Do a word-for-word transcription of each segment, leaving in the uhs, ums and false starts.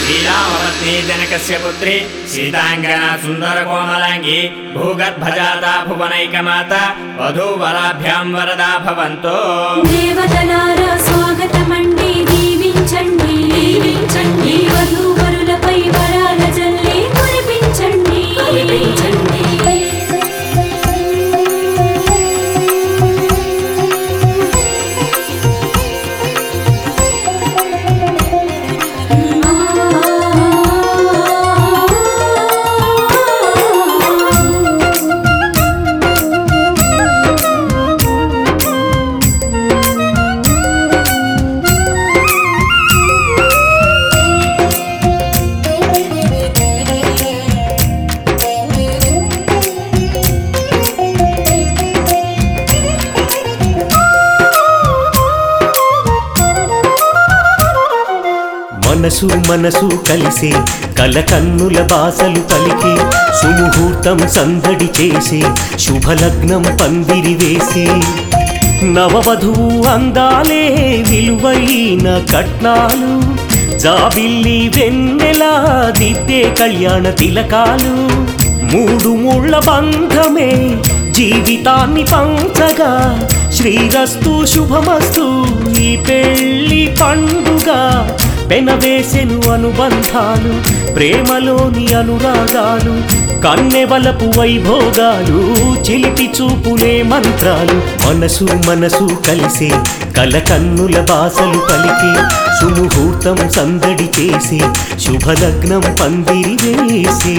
శ్రీరామపత్ని జనకస్య పుత్రి సీతాంగనా సుందర కోమలాంగి భూగర్భజాతా భువనైకమాత వధూవరాభ్యాం వరదా భవంతో. దేవతలారా స్వాగతమండి, దీవించండి దీవించండి, వధూవరులపై వరాల జల్లి కురిపించండి కురిపించండి. మనసు మనసు కలిసే కలకన్నుల బాసలు పలికి సుముహూర్తం సందడి చేసి శుభలగ్నం పందిరి వేసి నవవధువు అందాలే విలువైన కట్నాలు జాబిల్లి వెన్నెలా దిద్దే కళ్యాణ తిలకాలు మూడు ముళ్ళ బంధమే జీవితాన్ని పంచగా శ్రీరస్తు శుభమస్తు ఈ పెళ్లి పండుగ పెనవేసెను అనుబంధాలు ప్రేమలోని అనురాగాలు కన్నెవలపు వైభోగాలు చిలిపి చూపులే మంత్రాలు మనసు మనసు కలిసే కలకన్నుల బాసలు పలికి సుముహూర్తం సందడి చేసి శుభలగ్నం పందిరి వేసి.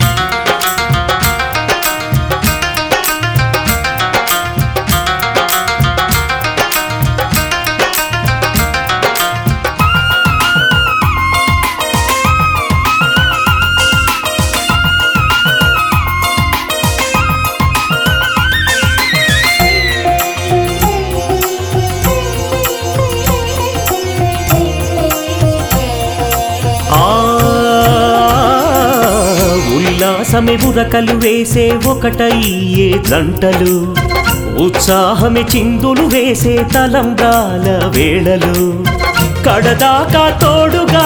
ఉల్లాసమే బురకలు వేసే ఒకటయ్యే జంటలు ఉత్సాహమే చిందులు వేసే తలంబ్రాల వేళలు కడదాకా తోడుగా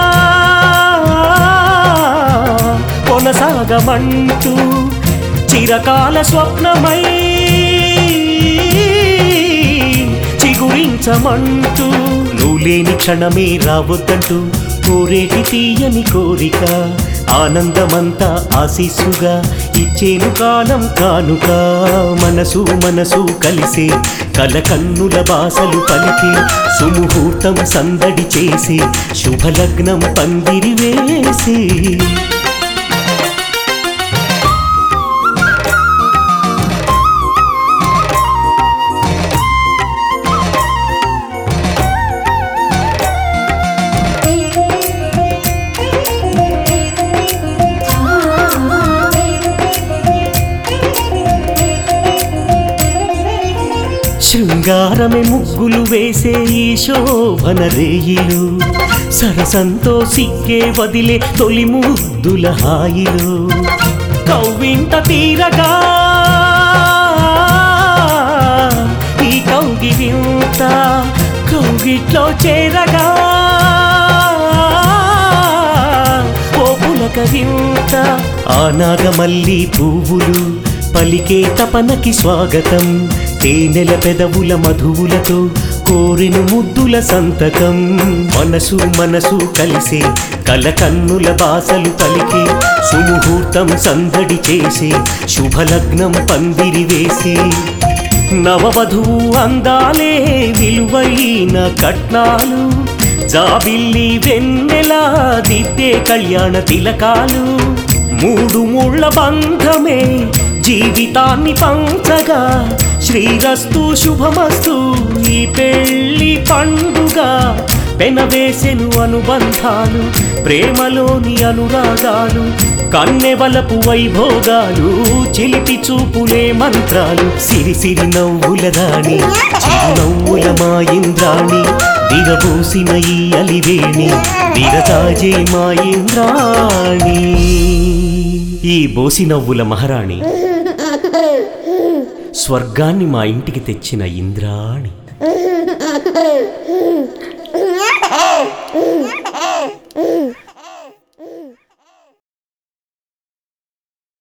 కొనసాగమంటూ చిరకాల స్వప్నమై చిగురించమంటూ నువ్వు లేని క్షణమే రావద్దంటూ కోరేటి తీయని కోరిక ఆనందమంతా ఆశీస్సుగా ఇచ్చేను కాలం కానుక మనసు మనసు కలిసే కలకన్నుల బాసలు పలికి సుముహూర్తం సందడి చేసి శుభలగ్నం పందిరి వేసి. శృంగారమే ముగ్గులు వేసే ఈ శోభన రేయిలు సరసంతో సిక్కే వదిలే తొలి ముద్దుల హాయిలు కవ్వింత తీరగా ఈ కౌగిలింత కౌగిట్లో చేరగా ఓ పులకరింత ఆనాగమల్లి పువ్వులు పలికే తపనకి స్వాగతం తేనెల పెదవుల మధువులతో కోరిను ముద్దుల సంతకం మనసు మనసు కలిసే కలకన్నుల బాసలు పలికి సుముహూర్తం సందడి చేసి శుభలగ్నం పందిరి వేసి నవవధువు అందాలే విలువైన కట్నాలు జాబిల్లి వెన్నెలా దిద్దే కళ్యాణ తిలకాలు మూడు ముళ్ళ బంధమే జీవితాన్ని పంచగా శ్రీరస్తు శుభమస్తు ఈ పెళ్లి పండుగ పెనవేసెను అనుబంధాలు ప్రేమలోని అనురాగాలు కన్నెవలపు వైభోగాలు చిలిపి చూపులే మంత్రాలు సిరి సిరి నవ్వుల దాని చిరునవ్వుల మా ఇంద్రాణి విరబూసిన ఈ అలివేణి విరతాజే మా ఇంద్రాణి ఈ బోసి నవ్వుల మహారాణి స్వర్గాన్ని మా ఇంటికి తెచ్చిన ఇంద్రాణి.